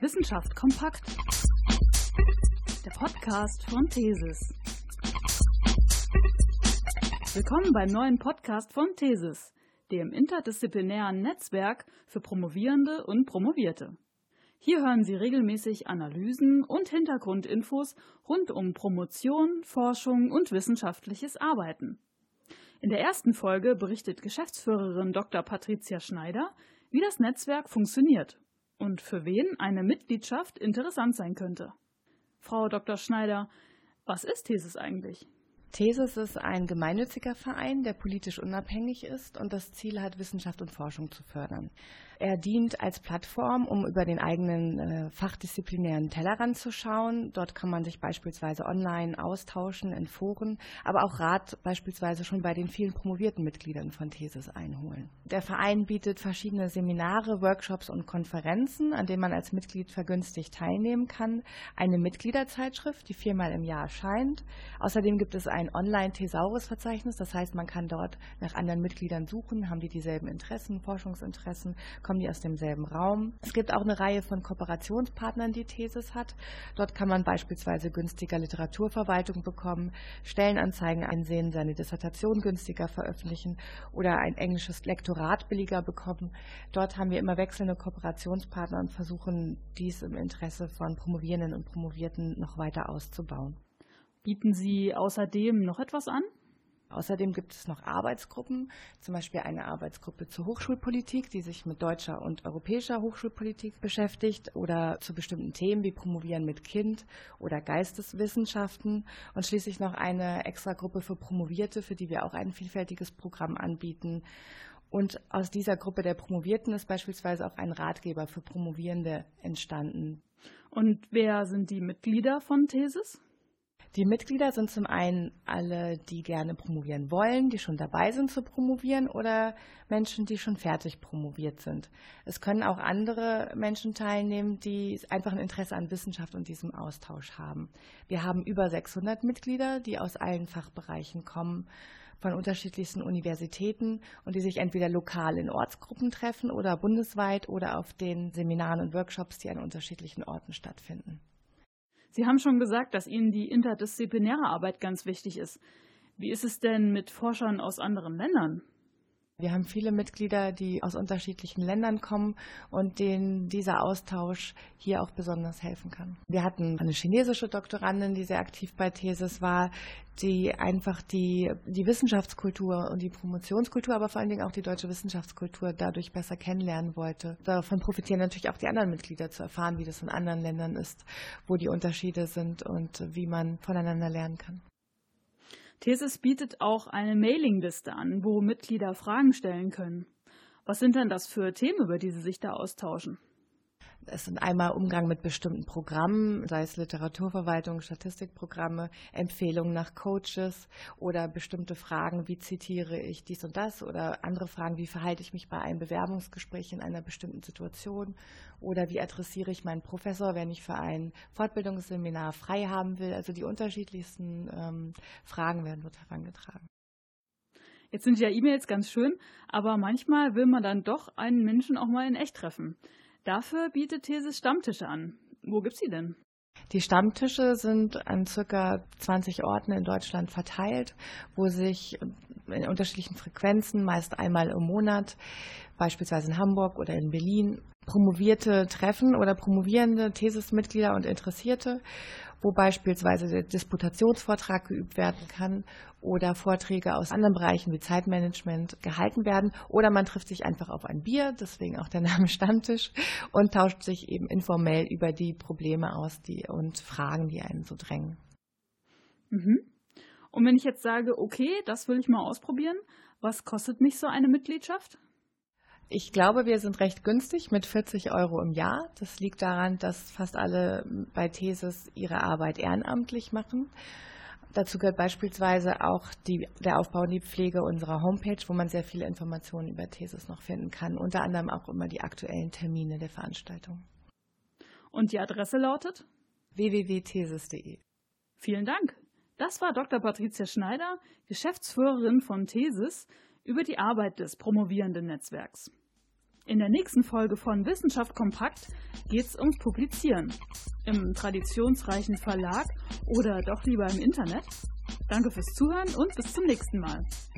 Wissenschaft kompakt. Der Podcast von Thesis. Willkommen beim neuen Podcast von Thesis, dem interdisziplinären Netzwerk für Promovierende und Promovierte. Hier hören Sie regelmäßig Analysen und Hintergrundinfos rund um Promotion, Forschung und wissenschaftliches Arbeiten. In der ersten Folge berichtet Geschäftsführerin Dr. Patricia Schneider, wie das Netzwerk funktioniert und für wen eine Mitgliedschaft interessant sein könnte. Frau Dr. Schneider, was ist Thesis eigentlich? Thesis ist ein gemeinnütziger Verein, der politisch unabhängig ist und das Ziel hat, Wissenschaft und Forschung zu fördern. Er dient als Plattform, um über den eigenen fachdisziplinären Tellerrand zu schauen. Dort kann man sich beispielsweise online austauschen in Foren, aber auch Rat beispielsweise schon bei den vielen promovierten Mitgliedern von Thesis einholen. Der Verein bietet verschiedene Seminare, Workshops und Konferenzen, an denen man als Mitglied vergünstigt teilnehmen kann. Eine Mitgliederzeitschrift, die 4-mal im Jahr erscheint. Außerdem gibt es ein Online-Thesaurus-Verzeichnis, das heißt, man kann dort nach anderen Mitgliedern suchen, haben die dieselben Interessen, Forschungsinteressen, kommen die aus demselben Raum. Es gibt auch eine Reihe von Kooperationspartnern, die Thesis hat. Dort kann man beispielsweise günstiger Literaturverwaltung bekommen, Stellenanzeigen einsehen, seine Dissertation günstiger veröffentlichen oder ein englisches Lektorat billiger bekommen. Dort haben wir immer wechselnde Kooperationspartner und versuchen, dies im Interesse von Promovierenden und Promovierten noch weiter auszubauen. Bieten Sie außerdem noch etwas an? Außerdem gibt es noch Arbeitsgruppen, zum Beispiel eine Arbeitsgruppe zur Hochschulpolitik, die sich mit deutscher und europäischer Hochschulpolitik beschäftigt oder zu bestimmten Themen wie Promovieren mit Kind oder Geisteswissenschaften und schließlich noch eine Extragruppe für Promovierte, für die wir auch ein vielfältiges Programm anbieten. Und aus dieser Gruppe der Promovierten ist beispielsweise auch ein Ratgeber für Promovierende entstanden. Und wer sind die Mitglieder von Thesis? Die Mitglieder sind zum einen alle, die gerne promovieren wollen, die schon dabei sind zu promovieren oder Menschen, die schon fertig promoviert sind. Es können auch andere Menschen teilnehmen, die einfach ein Interesse an Wissenschaft und diesem Austausch haben. Wir haben über 600 Mitglieder, die aus allen Fachbereichen kommen, von unterschiedlichsten Universitäten und die sich entweder lokal in Ortsgruppen treffen oder bundesweit oder auf den Seminaren und Workshops, die an unterschiedlichen Orten stattfinden. Sie haben schon gesagt, dass Ihnen die interdisziplinäre Arbeit ganz wichtig ist. Wie ist es denn mit Forschern aus anderen Ländern? Wir haben viele Mitglieder, die aus unterschiedlichen Ländern kommen und denen dieser Austausch hier auch besonders helfen kann. Wir hatten eine chinesische Doktorandin, die sehr aktiv bei Thesis war, die einfach die Wissenschaftskultur und die Promotionskultur, aber vor allen Dingen auch die deutsche Wissenschaftskultur dadurch besser kennenlernen wollte. Davon profitieren natürlich auch die anderen Mitglieder, zu erfahren, wie das in anderen Ländern ist, wo die Unterschiede sind und wie man voneinander lernen kann. Thesis bietet auch eine Mailingliste an, wo Mitglieder Fragen stellen können. Was sind denn das für Themen, über die Sie sich da austauschen? Es sind einmal Umgang mit bestimmten Programmen, sei es Literaturverwaltung, Statistikprogramme, Empfehlungen nach Coaches oder bestimmte Fragen, wie zitiere ich dies und das oder andere Fragen, wie verhalte ich mich bei einem Bewerbungsgespräch in einer bestimmten Situation oder wie adressiere ich meinen Professor, wenn ich für ein Fortbildungsseminar frei haben will. Also die unterschiedlichsten Fragen werden dort herangetragen. Jetzt sind ja E-Mails ganz schön, aber manchmal will man dann doch einen Menschen auch mal in echt treffen. Dafür bietet Thesis Stammtische an. Wo gibt's sie denn? Die Stammtische sind an ca. 20 Orten in Deutschland verteilt, wo sich in unterschiedlichen Frequenzen, meist einmal im Monat, beispielsweise in Hamburg oder in Berlin, Promovierte treffen oder promovierende Thesis-Mitglieder und Interessierte, wo beispielsweise der Disputationsvortrag geübt werden kann oder Vorträge aus anderen Bereichen wie Zeitmanagement gehalten werden. Oder man trifft sich einfach auf ein Bier, deswegen auch der Name Stammtisch, und tauscht sich eben informell über die Probleme aus und Fragen, die einen so drängen. Mhm. Und wenn ich jetzt sage, okay, das will ich mal ausprobieren, was kostet mich so eine Mitgliedschaft? Ich glaube, wir sind recht günstig mit 40 € im Jahr. Das liegt daran, dass fast alle bei Thesis ihre Arbeit ehrenamtlich machen. Dazu gehört beispielsweise auch der Aufbau und die Pflege unserer Homepage, wo man sehr viele Informationen über Thesis noch finden kann. Unter anderem auch immer die aktuellen Termine der Veranstaltung. Und die Adresse lautet? www.thesis.de. Vielen Dank. Das war Dr. Patricia Schneider, Geschäftsführerin von Thesis, über die Arbeit des promovierenden Netzwerks. In der nächsten Folge von Wissenschaft kompakt geht's ums Publizieren. Im traditionsreichen Verlag oder doch lieber im Internet? Danke fürs Zuhören und bis zum nächsten Mal.